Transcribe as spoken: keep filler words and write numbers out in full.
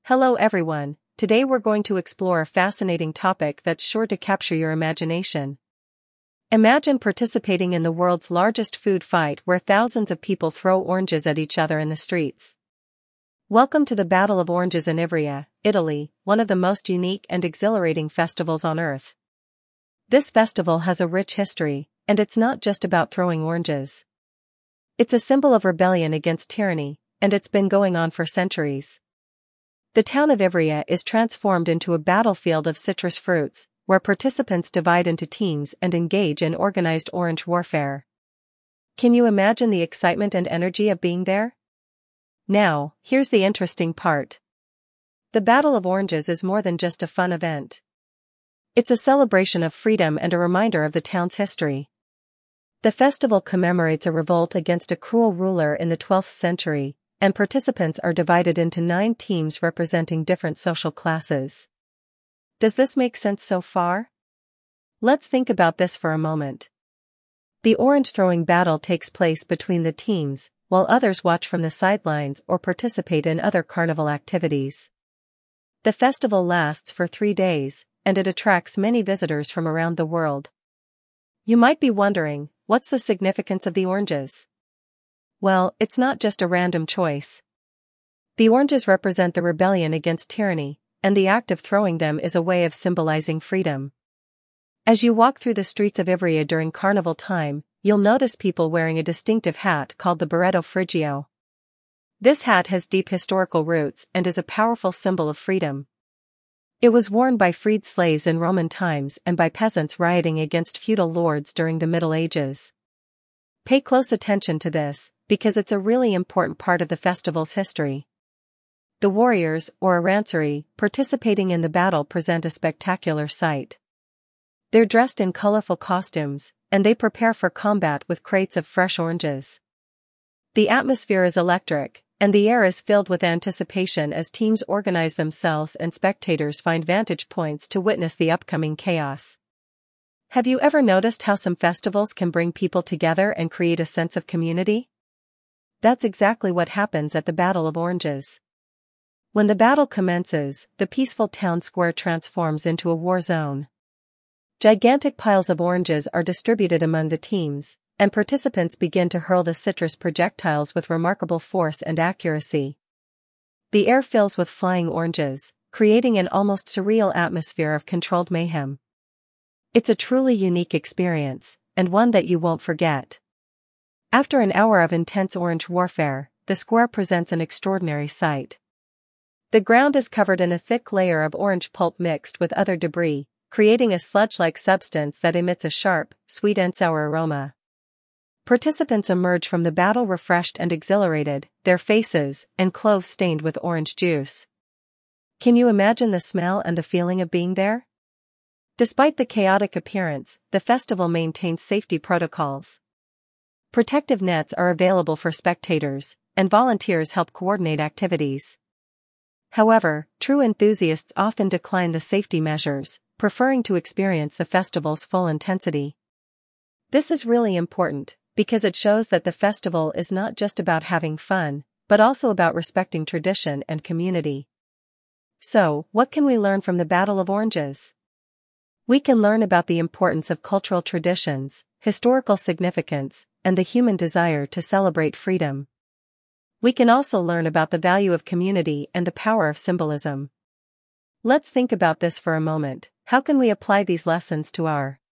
Hello everyone, today we're going to explore a fascinating topic that's sure to capture your imagination. Imagine participating in the world's largest food fight where thousands of people throw oranges at each other in the streets. Welcome to the Battle of Oranges in Ivrea, Italy, one of the most unique and exhilarating festivals on earth. This festival has a rich history, and it's not just about throwing oranges. It's a symbol of rebellion against tyranny, and it's been going on for centuries. The town of Ivrea is transformed into a battlefield of citrus fruits, where participants divide into teams and engage in organized orange warfare. Can you imagine the excitement and energy of being there? Now, here's the interesting part. The Battle of Oranges is more than just a fun event. It's a celebration of freedom and a reminder of the town's history. The festival commemorates a revolt against a cruel ruler in the twelfth century, and participants are divided into nine teams representing different social classes. Does this make sense so far? Let's think about this for a moment. The orange throwing battle takes place between the teams, while others watch from the sidelines or participate in other carnival activities. The festival lasts for three days, and it attracts many visitors from around the world. You might be wondering, what's the significance of the oranges? Well, it's not just a random choice. The oranges represent the rebellion against tyranny, and the act of throwing them is a way of symbolizing freedom. As you walk through the streets of Ivrea during carnival time, you'll notice people wearing a distinctive hat called the Berretto Frigio. This hat has deep historical roots and is a powerful symbol of freedom. It was worn by freed slaves in Roman times and by peasants rioting against feudal lords during the Middle Ages. Pay close attention to this, because it's a really important part of the festival's history. The warriors, or Aranseri, participating in the battle present a spectacular sight. They're dressed in colorful costumes, and they prepare for combat with crates of fresh oranges. The atmosphere is electric, and the air is filled with anticipation as teams organize themselves and spectators find vantage points to witness the upcoming chaos. Have you ever noticed how some festivals can bring people together and create a sense of community? That's exactly what happens at the Battle of Oranges. When the battle commences, the peaceful town square transforms into a war zone. Gigantic piles of oranges are distributed among the teams, and participants begin to hurl the citrus projectiles with remarkable force and accuracy. The air fills with flying oranges, creating an almost surreal atmosphere of controlled mayhem. It's a truly unique experience, and one that you won't forget. After an hour of intense orange warfare, the square presents an extraordinary sight. The ground is covered in a thick layer of orange pulp mixed with other debris, creating a sludge-like substance that emits a sharp, sweet and sour aroma. Participants emerge from the battle refreshed and exhilarated, their faces and clothes stained with orange juice. Can you imagine the smell and the feeling of being there? Despite the chaotic appearance, the festival maintains safety protocols. Protective nets are available for spectators, and volunteers help coordinate activities. However, true enthusiasts often decline the safety measures, preferring to experience the festival's full intensity. This is really important, because it shows that the festival is not just about having fun, but also about respecting tradition and community. So, what can we learn from the Battle of Oranges? We can learn about the importance of cultural traditions, historical significance, and the human desire to celebrate freedom. We can also learn about the value of community and the power of symbolism. Let's think about this for a moment. How can we apply these lessons to our